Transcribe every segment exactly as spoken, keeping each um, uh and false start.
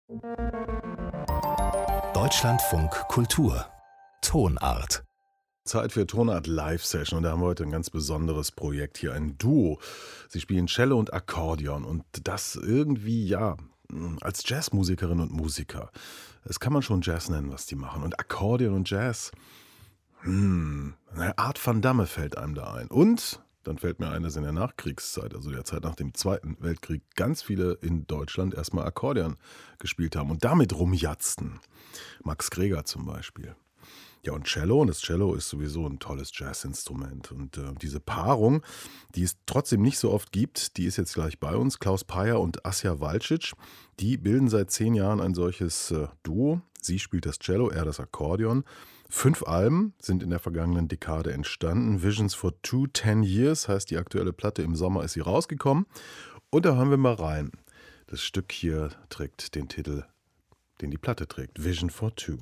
Deutschlandfunk Kultur Tonart. Zeit für Tonart Live-Session und da haben wir heute ein ganz besonderes Projekt hier, ein Duo. Sie spielen Cello und Akkordeon und das irgendwie, ja, als Jazzmusikerinnen und Musiker. Das kann man schon Jazz nennen, was die machen. Und Akkordeon und Jazz, hm, eine Art Van Damme fällt einem da ein. Und dann fällt mir ein, dass in der Nachkriegszeit, also der Zeit nach dem Zweiten Weltkrieg, ganz viele in Deutschland erstmal Akkordeon gespielt haben und damit rumjatzten. Max Greger zum Beispiel. Ja, und Cello, und das Cello ist sowieso ein tolles Jazzinstrument. Und äh, diese Paarung, die es trotzdem nicht so oft gibt, die ist jetzt gleich bei uns. Klaus Payer und Asja Walcic, die bilden seit zehn Jahren ein solches äh, Duo. Sie spielt das Cello, er das Akkordeon. Fünf Alben sind in der vergangenen Dekade entstanden. Visions for Two, Ten Years heißt die aktuelle Platte. Im Sommer ist sie rausgekommen. Und da hören wir mal rein. Das Stück hier trägt den Titel, den die Platte trägt, Vision for Two.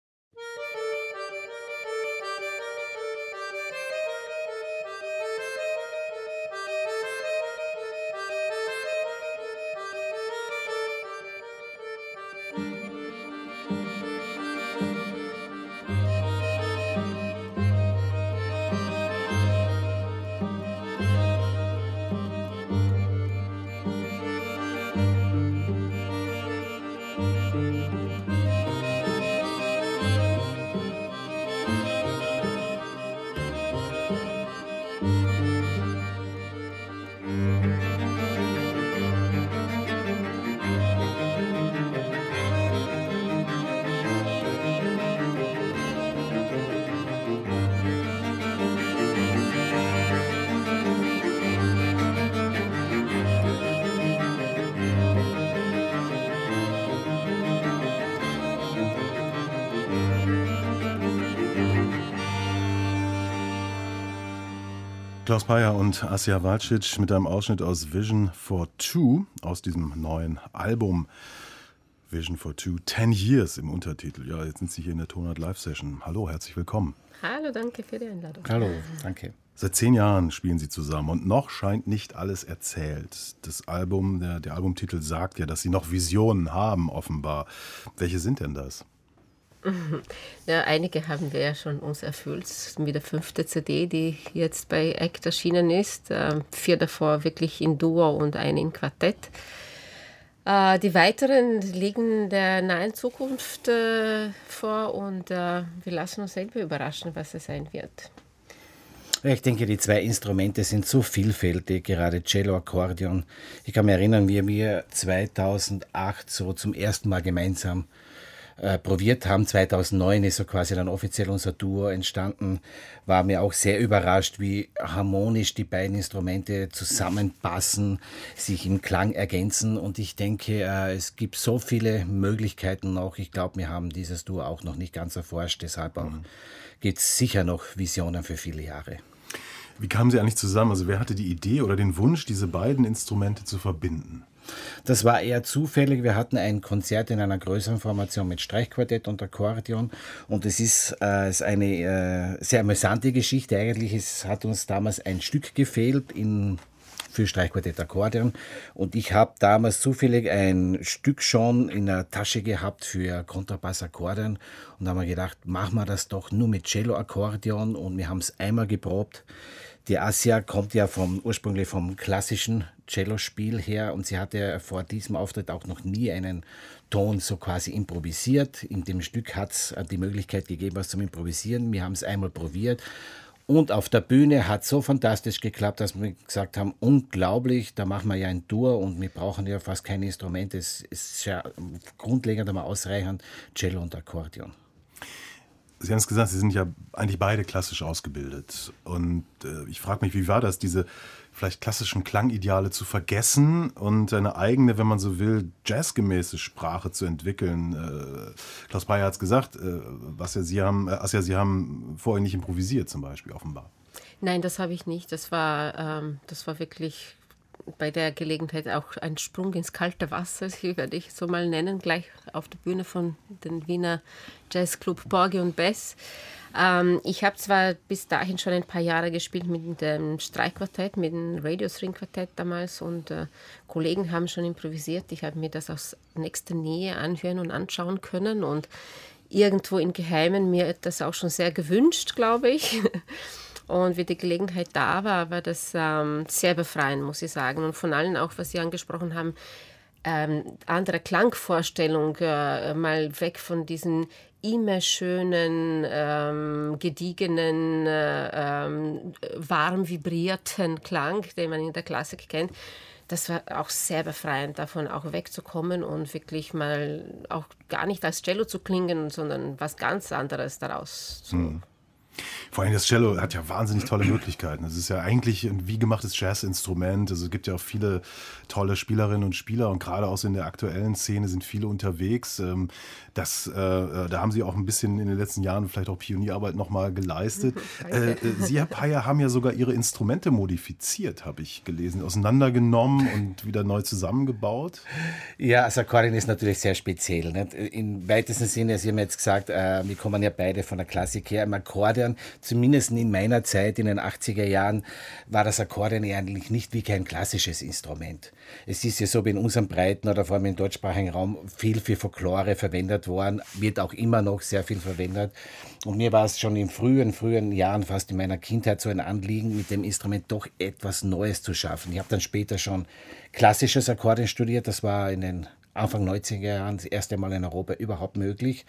Klaus Payer und Asja Walcic mit einem Ausschnitt aus Vision for Two, aus diesem neuen Album Vision for Two, Ten Years im Untertitel. Ja, jetzt sind Sie hier in der Tonart Live-Session. Hallo, herzlich willkommen. Hallo, danke für die Einladung. Hallo, danke. Seit zehn Jahren spielen Sie zusammen und noch scheint nicht alles erzählt. Das Album, der, der Albumtitel sagt ja, dass Sie noch Visionen haben, offenbar. Welche sind denn das? Ja, einige haben wir ja schon uns erfüllt, mit der fünfte C D, die jetzt bei Act erschienen ist. Äh, vier davor wirklich in Duo und eine in Quartett. Äh, die weiteren liegen der nahen Zukunft äh, vor und äh, wir lassen uns selber überraschen, was es sein wird. Ich denke, die zwei Instrumente sind so vielfältig, gerade Cello, Akkordeon. Ich kann mich erinnern, wie wir zweitausendacht so zum ersten Mal gemeinsam Äh, probiert haben. zweitausendneun ist so quasi dann offiziell unser Duo entstanden. War mir auch sehr überrascht, wie harmonisch die beiden Instrumente zusammenpassen, sich im Klang ergänzen und ich denke, äh, es gibt so viele Möglichkeiten noch. Ich glaube, wir haben dieses Duo auch noch nicht ganz erforscht, deshalb auch mhm. gibt es sicher noch Visionen für viele Jahre. Wie kamen Sie eigentlich zusammen? Also wer hatte die Idee oder den Wunsch, diese beiden Instrumente zu verbinden? Das war eher zufällig. Wir hatten ein Konzert in einer größeren Formation mit Streichquartett und Akkordeon und es ist, äh, ist eine äh, sehr amüsante Geschichte. Eigentlich es hat uns damals ein Stück gefehlt in, für Streichquartett Akkordeon und ich habe damals zufällig ein Stück schon in der Tasche gehabt für Kontrabass Akkordeon und da haben wir gedacht, machen wir das doch nur mit Cello Akkordeon und wir haben es einmal geprobt. Die Asja kommt ja vom, ursprünglich vom klassischen Cellospiel her und sie hatte vor diesem Auftritt auch noch nie einen Ton so quasi improvisiert. In dem Stück hat es die Möglichkeit gegeben, was zum Improvisieren. Wir haben es einmal probiert und auf der Bühne hat es so fantastisch geklappt, dass wir gesagt haben, unglaublich, da machen wir ja ein Duo und wir brauchen ja fast keine Instrumente. Es ist ja grundlegend einmal ausreichend Cello und Akkordeon. Sie haben es gesagt, Sie sind ja eigentlich beide klassisch ausgebildet. Und äh, ich frage mich, wie war das, diese vielleicht klassischen Klangideale zu vergessen und eine eigene, wenn man so will, jazzgemäße Sprache zu entwickeln? Äh, Klaus Payer hat es gesagt, äh, was ja Sie haben, äh, Asja, Sie haben vorher nicht improvisiert zum Beispiel, offenbar. Nein, das habe ich nicht. Das war, ähm, das war wirklich bei der Gelegenheit auch ein Sprung ins kalte Wasser, das werde ich so mal nennen, gleich auf der Bühne von den Wiener Jazzclub Porgy und Bess. Ähm, ich habe zwar bis dahin schon ein paar Jahre gespielt mit dem Streichquartett, mit dem Radio String Quartett damals und äh, Kollegen haben schon improvisiert. Ich habe mir das aus nächster Nähe anhören und anschauen können und irgendwo im Geheimen mir das auch schon sehr gewünscht, glaube ich. Und wie die Gelegenheit da war, war das ähm, sehr befreiend, muss ich sagen. Und von allem auch, was Sie angesprochen haben, ähm, andere Klangvorstellung, äh, mal weg von diesen immer schönen, ähm, gediegenen, äh, ähm, warm vibrierten Klang, den man in der Klassik kennt. Das war auch sehr befreiend, davon auch wegzukommen und wirklich mal auch gar nicht als Cello zu klingen, sondern was ganz anderes daraus zu hm. Vor allem das Cello hat ja wahnsinnig tolle Möglichkeiten. Es ist ja eigentlich ein wie gemachtes Jazzinstrument. Also es gibt ja auch viele tolle Spielerinnen und Spieler und gerade auch so in der aktuellen Szene sind viele unterwegs. Das, äh, da haben Sie auch ein bisschen in den letzten Jahren vielleicht auch Pionierarbeit nochmal geleistet. äh, Sie, Herr Peyer, haben ja sogar Ihre Instrumente modifiziert, habe ich gelesen, auseinandergenommen und wieder neu zusammengebaut. Ja, das Akkordeon ist natürlich sehr speziell. Nicht? Im weitesten Sinne, Sie haben jetzt gesagt, äh, wir kommen ja beide von der Klassik her. Im Akkordeon, zumindest in meiner Zeit, in den achtziger Jahren, war das Akkordeon eigentlich nicht wie kein klassisches Instrument. Es ist ja so wie in unserem Breiten oder vor allem im deutschsprachigen Raum viel für Folklore verwendet worden, wird auch immer noch sehr viel verwendet. Und mir war es schon in frühen, frühen Jahren, fast in meiner Kindheit, so ein Anliegen, mit dem Instrument doch etwas Neues zu schaffen. Ich habe dann später schon klassisches Akkordeon studiert, das war in den Anfang neunziger Jahren das erste Mal in Europa überhaupt möglich.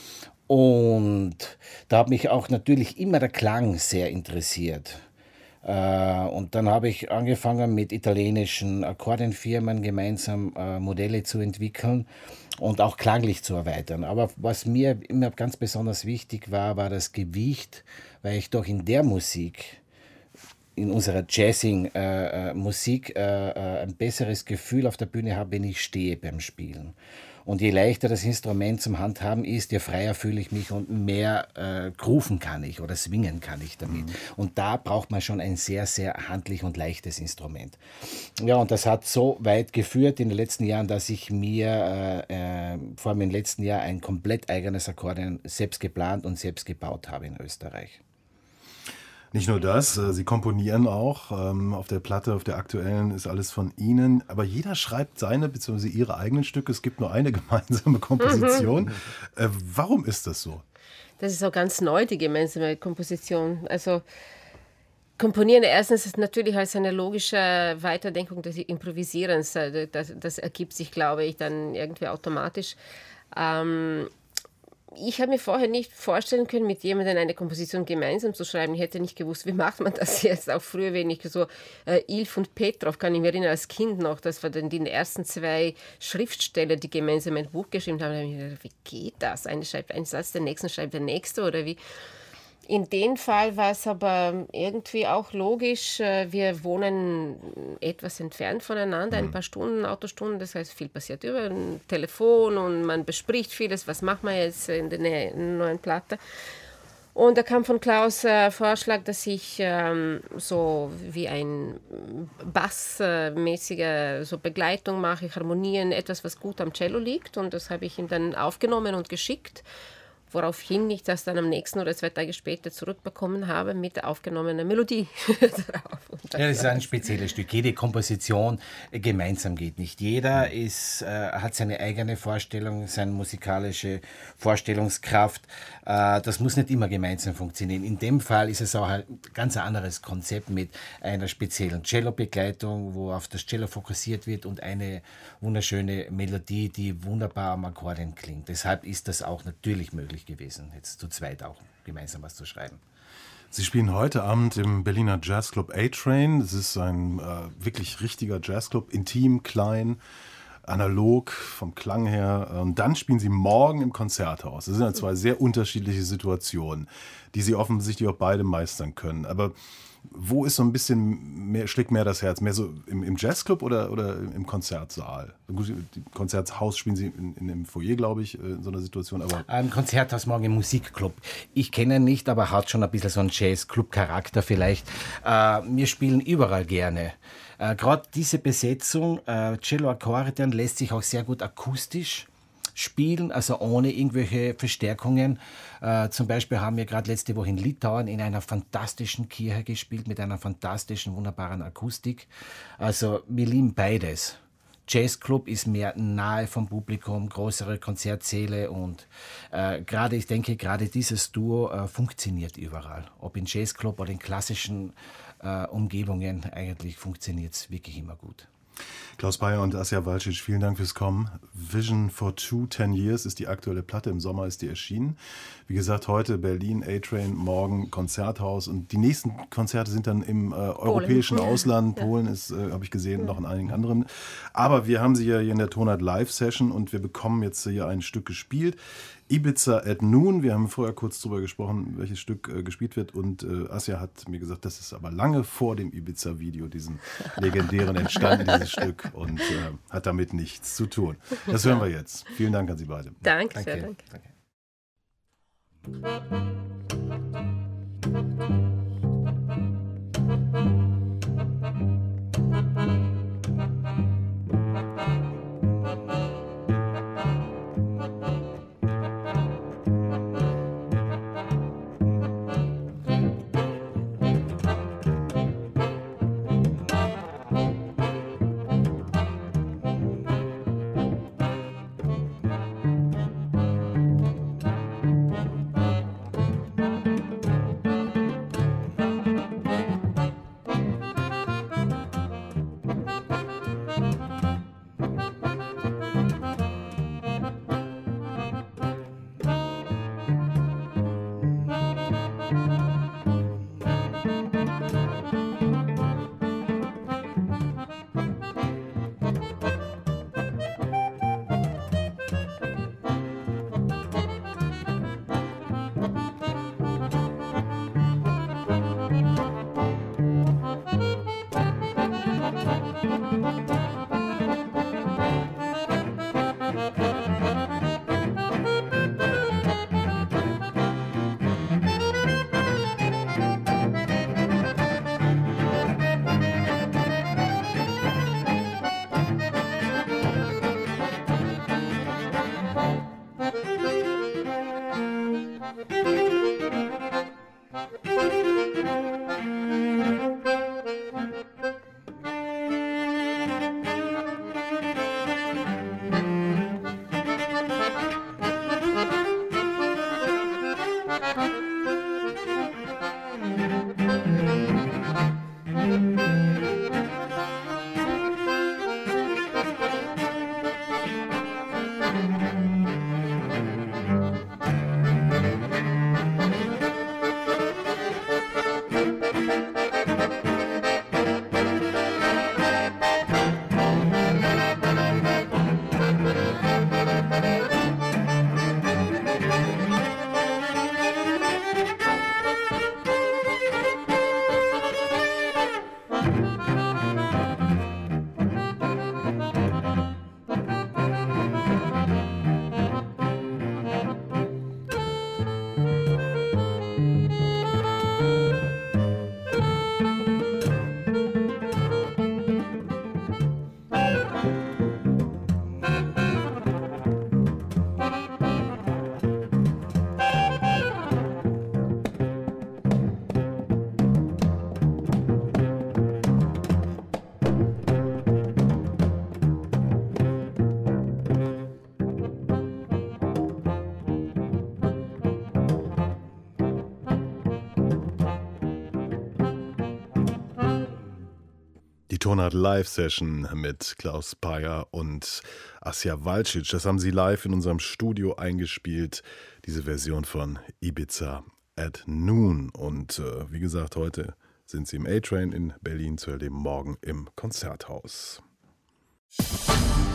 Und da hat mich auch natürlich immer der Klang sehr interessiert. Und dann habe ich angefangen, mit italienischen Akkordeonfirmen gemeinsam Modelle zu entwickeln und auch klanglich zu erweitern. Aber was mir immer ganz besonders wichtig war, war das Gewicht, weil ich doch in der Musik, in unserer Jazzing-Musik, äh, äh, ein besseres Gefühl auf der Bühne habe, wenn ich stehe beim Spielen. Und je leichter das Instrument zum Handhaben ist, je freier fühle ich mich und mehr äh, grooven kann ich oder swingen kann ich damit. Mhm. Und da braucht man schon ein sehr, sehr handlich und leichtes Instrument. Ja, und das hat so weit geführt in den letzten Jahren, dass ich mir äh, äh, vor allem im letzten Jahr ein komplett eigenes Akkordeon selbst geplant und selbst gebaut habe in Österreich. Nicht nur das, Sie komponieren auch. Auf der Platte, auf der aktuellen, ist alles von Ihnen. Aber jeder schreibt seine bzw. ihre eigenen Stücke. Es gibt nur eine gemeinsame Komposition. Mhm. Warum ist das so? Das ist auch ganz neu, die gemeinsame Komposition. Also Komponieren erstens ist natürlich als eine logische Weiterdenkung des Improvisierens. Das, das ergibt sich, glaube ich, dann irgendwie automatisch. Ähm, Ich habe mir vorher nicht vorstellen können, mit jemandem eine Komposition gemeinsam zu schreiben. Ich hätte nicht gewusst, wie macht man das jetzt. Auch früher, wenn ich so äh, Ilf und Petrov, kann ich mich erinnern, als Kind noch, das war dann die ersten zwei Schriftsteller, die gemeinsam ein Buch geschrieben haben. Da habe ich mir gedacht, wie geht das? Eine schreibt einen Satz, der nächste schreibt der nächste oder wie? In dem Fall war es aber irgendwie auch logisch. Wir wohnen etwas entfernt voneinander, ein paar Stunden, Autostunden. Das heißt, viel passiert über ein Telefon und man bespricht vieles. Was macht man jetzt in der Nähe, in der neuen Platte? Und da kam von Klaus der äh, Vorschlag, dass ich ähm, so wie ein bassmäßige so Begleitung mache, Harmonien, etwas, was gut am Cello liegt. Und das habe ich ihm dann aufgenommen und geschickt. Woraufhin ich das dann am nächsten oder zwei Tage später zurückbekommen habe mit der aufgenommenen Melodie drauf. Ja, das ist ein spezielles Stück. Jede Komposition gemeinsam geht nicht. Jeder ist, äh, hat seine eigene Vorstellung, seine musikalische Vorstellungskraft. Äh, das muss nicht immer gemeinsam funktionieren. In dem Fall ist es auch ein ganz anderes Konzept mit einer speziellen Cello-Begleitung, wo auf das Cello fokussiert wird und eine wunderschöne Melodie, die wunderbar am Akkordeon klingt. Deshalb ist das auch natürlich möglich gewesen, jetzt zu zweit auch gemeinsam was zu schreiben. Sie spielen heute Abend im Berliner Jazzclub A-Train. Das ist ein äh, wirklich richtiger Jazzclub, intim, klein, analog vom Klang her. Und dann spielen Sie morgen im Konzerthaus. Das sind ja zwei sehr unterschiedliche Situationen, die Sie offensichtlich auch beide meistern können. Aber wo ist so ein bisschen mehr, schlägt mehr das Herz? Mehr so im, im Jazzclub oder, oder im Konzertsaal? Gut, im Konzerthaus spielen Sie in, in einem Foyer, glaube ich, in so einer Situation. Aber ein Konzerthaus morgen im Musikclub. Ich kenne ihn nicht, aber hat schon ein bisschen so einen Jazzclub-Charakter vielleicht. Äh, wir spielen überall gerne. Äh, Gerade diese Besetzung, äh, Cello Akkordeon, lässt sich auch sehr gut akustisch spielen, also ohne irgendwelche Verstärkungen. Äh, zum Beispiel haben wir gerade letzte Woche in Litauen in einer fantastischen Kirche gespielt, mit einer fantastischen, wunderbaren Akustik. Also wir lieben beides. Jazzclub ist mehr nahe vom Publikum, größere Konzertsäle und äh, gerade, ich denke, gerade dieses Duo äh, funktioniert überall. Ob in Jazzclub oder in klassischen äh, Umgebungen, eigentlich funktioniert es wirklich immer gut. Klaus Payer und Asja Walcic, vielen Dank fürs Kommen. Vision for Two, ten Years ist die aktuelle Platte, im Sommer ist die erschienen. Wie gesagt, heute Berlin, A-Train, morgen Konzerthaus und die nächsten Konzerte sind dann im äh, europäischen Ausland. Polen ist, äh, habe ich gesehen, noch in einigen anderen. Aber wir haben sie ja hier in der Tonart Live-Session und wir bekommen jetzt hier ein Stück gespielt. Ibiza at Noon, wir haben vorher kurz darüber gesprochen, welches Stück äh, gespielt wird und äh, Asja hat mir gesagt, das ist aber lange vor dem Ibiza-Video, diesem legendären, entstanden, dieses Stück und äh, hat damit nichts zu tun. Das hören wir jetzt. Vielen Dank an Sie beide. Danke, sehr Danke. danke. Tonart Live-Session mit Klaus Payer und Asja Walcic. Das haben sie live in unserem Studio eingespielt, diese Version von Ibiza at Noon. Und äh, wie gesagt, heute sind sie im A-Train in Berlin zu erleben, morgen im Konzerthaus.